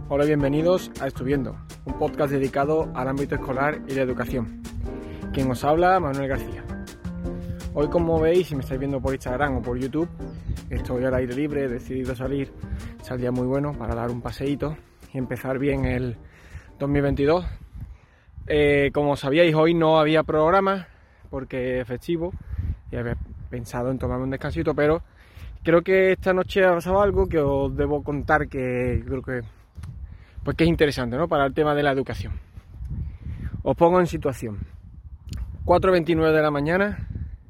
Hola, bienvenidos a Estuviendo, un podcast dedicado al ámbito escolar y la educación. Quien os habla, Manuel García. Hoy, como veis, si me estáis viendo por Instagram o por YouTube, estoy al aire libre, he decidido salir. Es un día muy bueno para dar un paseíto y empezar bien el 2022. Como sabíais, hoy no había programa porque es festivo y había pensado en tomarme un descansito, pero creo que esta noche ha pasado algo que os debo contar que creo que es interesante, ¿no? Para el tema de la educación. Os pongo en situación. 4:29 de la mañana,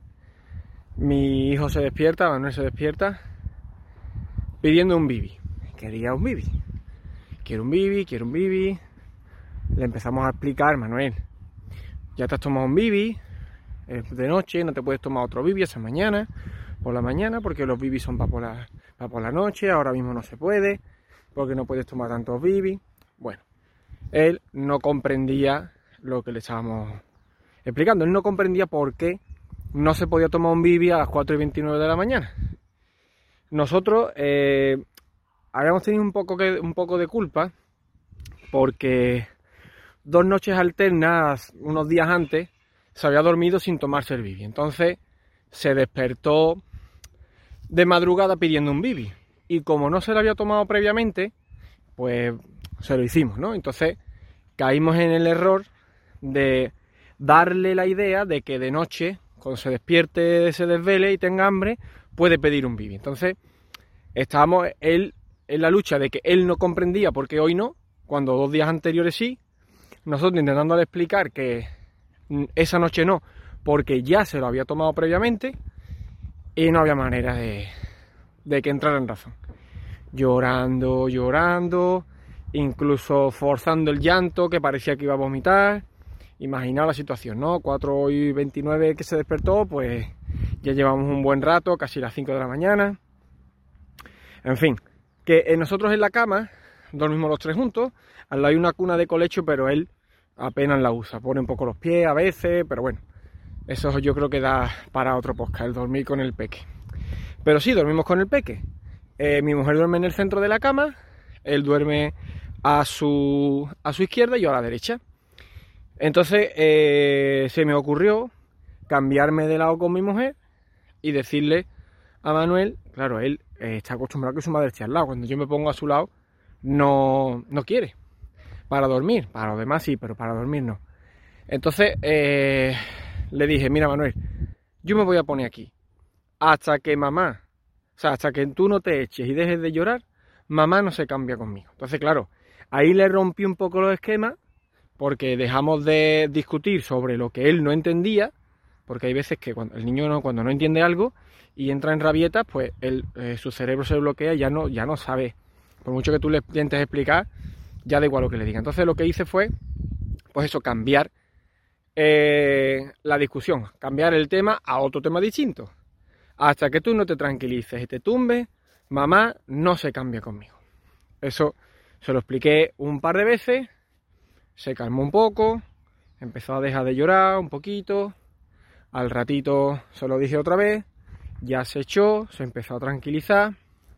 mi hijo se despierta, Manuel se despierta, pidiendo un bibi. Quería un bibi. Quiero un bibi. Le empezamos a explicar: Manuel, ya te has tomado un bibi, es de noche, no te puedes tomar otro bibi esa mañana, por la mañana, porque los bibis son para por la noche, ahora mismo no se puede, porque no puedes tomar tantos bibis. Bueno, él no comprendía lo que le estábamos explicando, él no comprendía por qué no se podía tomar un bibi a las 4:29 de la mañana. Nosotros habíamos tenido un poco de culpa, porque 2 noches alternas, unos días antes, se había dormido sin tomarse el bibi. Entonces se despertó de madrugada pidiendo un bibi. Y como no se lo había tomado previamente, pues se lo hicimos, ¿no? Entonces caímos en el error de darle la idea de que de noche, cuando se despierte, se desvele y tenga hambre, puede pedir un bibi. Entonces estábamos él en la lucha de que él no comprendía por qué hoy no, cuando 2 días anteriores sí. Nosotros intentándole explicar que esa noche no, porque ya se lo había tomado previamente y no había manera de que entrara en razón. Llorando, incluso forzando el llanto, que parecía que iba a vomitar. Imaginaos la situación, ¿no? 4:29 que se despertó, pues ya llevamos un buen rato, casi las 5 de la mañana. En fin, que nosotros en la cama dormimos los 3 juntos. Al lado hay una cuna de colecho, pero él apenas la usa. Pone un poco los pies a veces, pero bueno, eso yo creo que da para otro podcast, el dormir con el peque. Pero sí, dormimos con el peque. Mi mujer duerme en el centro de la cama, él duerme a su izquierda y yo a la derecha. Entonces se me ocurrió cambiarme de lado con mi mujer y decirle a Manuel, claro, él está acostumbrado a que su madre esté al lado. Cuando yo me pongo a su lado, no quiere. Para dormir, para lo demás sí, pero para dormir no. Entonces le dije: mira, Manuel, yo me voy a poner aquí hasta que mamá, o sea, hasta que tú no te eches y dejes de llorar, mamá no se cambia conmigo. Entonces, claro, ahí le rompí un poco los esquemas, porque dejamos de discutir sobre lo que él no entendía, porque hay veces que cuando el niño cuando no entiende algo y entra en rabietas, pues su cerebro se bloquea y ya no sabe. Por mucho que tú le intentes explicar, ya da igual lo que le diga. Entonces lo que hice fue, pues eso, cambiar la discusión, cambiar el tema a otro tema distinto. Hasta que tú no te tranquilices y te tumbes, mamá no se cambia conmigo. Eso se lo expliqué un par de veces, se calmó un poco, empezó a dejar de llorar un poquito, al ratito se lo dije otra vez, ya se echó, se empezó a tranquilizar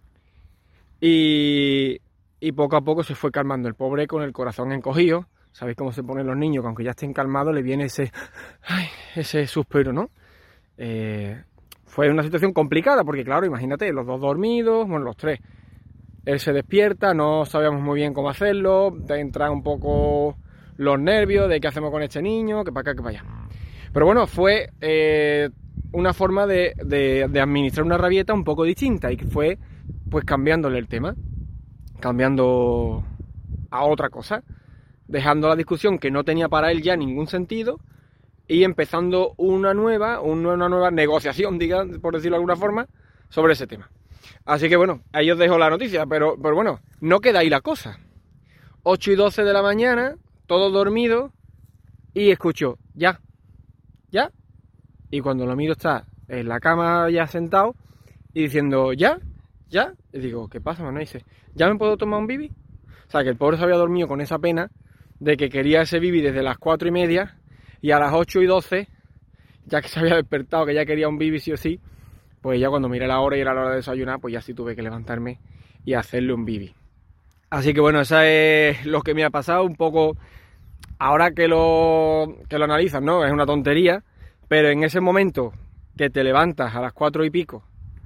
y poco a poco se fue calmando. El pobre con el corazón encogido. Sabéis cómo se ponen los niños, que aunque ya estén calmados le viene ese suspiro, ¿no? Fue una situación complicada porque, claro, imagínate, los 2 dormidos, bueno, los 3. Él se despierta, no sabíamos muy bien cómo hacerlo, te entran un poco los nervios de qué hacemos con este niño, que para acá, que para allá. Pero bueno, fue una forma de administrar una rabieta un poco distinta, y que fue pues cambiándole el tema, cambiando a otra cosa, dejando la discusión que no tenía para él ya ningún sentido y empezando una nueva negociación, por decirlo de alguna forma, sobre ese tema. Así que bueno, ahí os dejo la noticia, pero bueno, no queda ahí la cosa. 8:12 de la mañana, todo dormido, y escucho, ya, y cuando lo miro está en la cama ya sentado y diciendo, ya, y digo, ¿qué pasa, Manuel? Y dice, ¿ya me puedo tomar un bibi? O sea, que el pobre se había dormido con esa pena de que quería ese bibi desde las 4:30 y a las 8:12, ya que se había despertado, que ya quería un bibi sí o sí, pues ya cuando miré la hora y era la hora de desayunar, pues ya sí tuve que levantarme y hacerle un bibi. Así que bueno, eso es lo que me ha pasado un poco. Ahora que lo analizas, ¿no? Es una tontería, pero en ese momento que te levantas a las 4 y pico,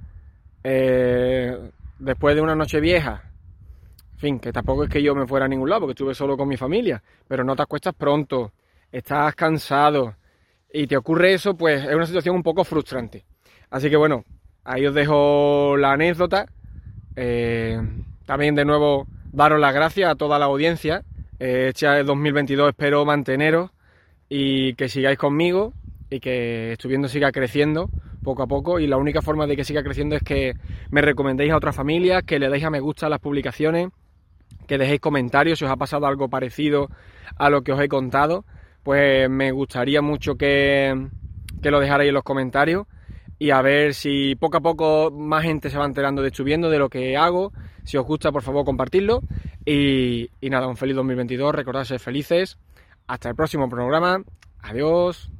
después de una noche vieja, en fin, que tampoco es que yo me fuera a ningún lado, porque estuve solo con mi familia, pero no te acuestas pronto, estás cansado y te ocurre eso, pues es una situación un poco frustrante. Así que bueno, ahí os dejo la anécdota. También de nuevo daros las gracias a toda la audiencia. Este 2022 espero manteneros y que sigáis conmigo y que Estuviendo siga creciendo poco a poco, y la única forma de que siga creciendo es que me recomendéis a otras familias, que le deis a me gusta a las publicaciones, que dejéis comentarios si os ha pasado algo parecido a lo que os he contado, pues me gustaría mucho que lo dejarais en los comentarios, y a ver si poco a poco más gente se va enterando de Estuviendo, de lo que hago. Si os gusta, por favor, compartidlo. Y nada, un feliz 2022, recordad ser felices. Hasta el próximo programa. Adiós.